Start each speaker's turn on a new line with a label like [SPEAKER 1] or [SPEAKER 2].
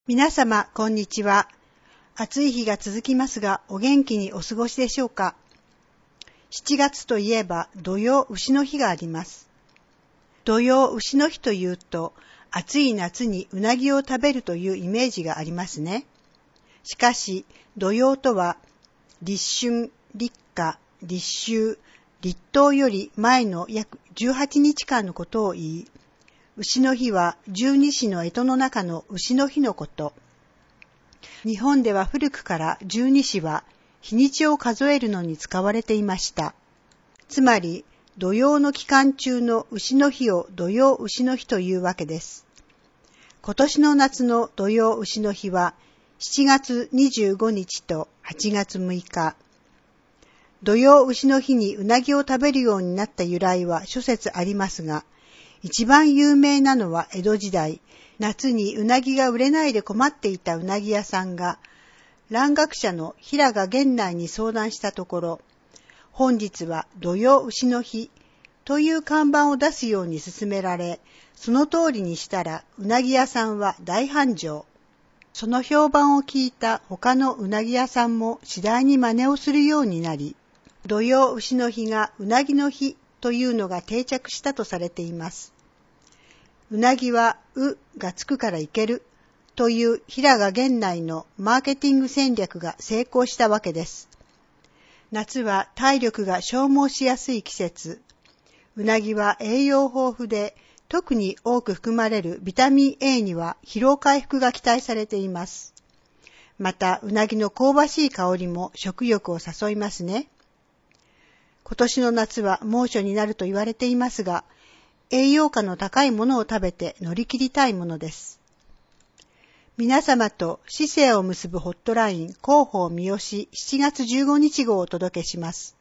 [SPEAKER 1] 皆様、こんにちは。暑い日が続きますが、お元気にお過ごしでしょうか。7月といえば、土用丑の日があります。土用丑の日というと、暑い夏にうなぎを食べるというイメージがありますね。しかし、土用とは、立春、立夏、立秋、立冬より前の約18日間のことを言い、丑の日は十二支の干支の中の丑の日のこと。日本では古くから十二支は日にちを数えるのに使われていました。つまり、土用の期間中の丑の日を土用丑の日というわけです。今年の夏の土用丑の日は7月25日と8月6日。土用丑の日にうなぎを食べるようになった由来は諸説ありますが、一番有名なのは江戸時代、夏にうなぎが売れないで困っていたうなぎ屋さんが、蘭学者の平賀源内に相談したところ、本日は土用丑の日という看板を出すように勧められ、その通りにしたらうなぎ屋さんは大繁盛。その評判を聞いた他のうなぎ屋さんも次第に真似をするようになり、土用丑の日がうなぎの日というのが定着したとされています。うなぎはうがつくからいけるという平賀源内のマーケティング戦略が成功したわけです。夏は体力が消耗しやすい季節。うなぎは栄養豊富で特に多く含まれるビタミン A には疲労回復が期待されています。またうなぎの香ばしい香りも食欲を誘いますね。今年の夏は猛暑になると言われていますが、栄養価の高いものを食べて乗り切りたいものです。皆様と市政を結ぶホットライン広報三好7月15日号をお届けします。